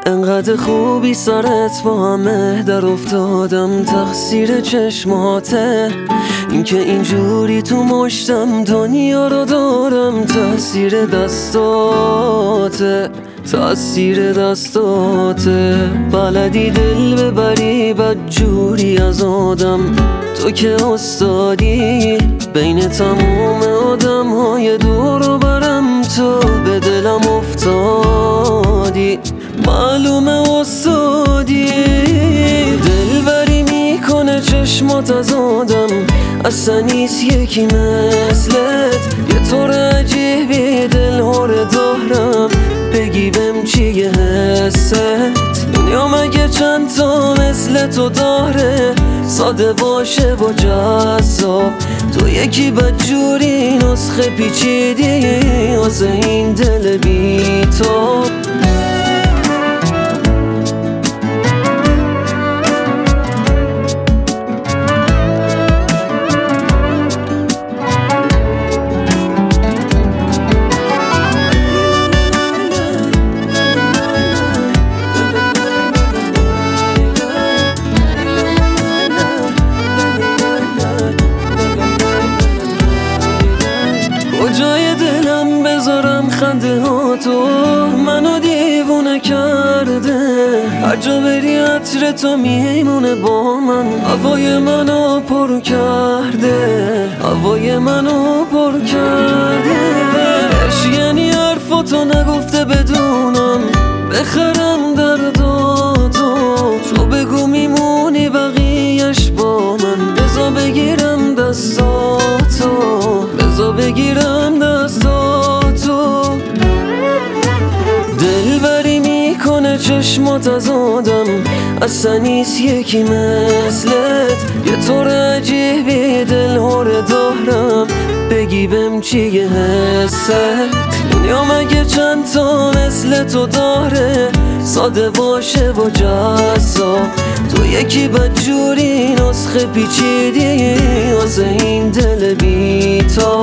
انقدر خوبی سرت با همه در افتادم، تقصیر چشماته. اینکه اینجوری تو مشتم دنیا رو دارم، تأثیر دستاته، تأثیر دستاته. بلدی دل ببری بدجوری از آدم، تو که استادی بین تموم آدم های دور و برم. تو به دلم افتادی، معلومه استادی. دلبری میکنه چشمات از آدم، اصلا نیست یکی مثلت. یه طور عجیبی دلهاره دارم، بگی بهم چیه حست. دنیا مگه چند تا مثل تو داره، ساده باشه و جذاب. تو یکی بدجوری نسخه پیچیدی واسه این دل بی‌تاب. کجای دلم بذارم خنده ها تو، منو دیوونه کرده. هر جا بری عطر تو میمونه با من، هوای منو پر کرده، هوای منو پر کرده. عشق یعنی حرفاتو نگفته بدونم، بخرم درداتو. تو بگو میمونی بقیه‌اش با من، بذار بگیرم دستاتو، بذار بگیرم دستاتو. دلبری میکنه چشمات از آدم، اصلا نیست یکی مثلت. یه طور عجیبی دلهاره دارم، بگی بهم چیه حست. دنیا مگه چند تا مثل تو داره، ساده باشه و جذاب. تو یکی بدجوری نسخه پیچیدی واسه این دل بی‌تاب.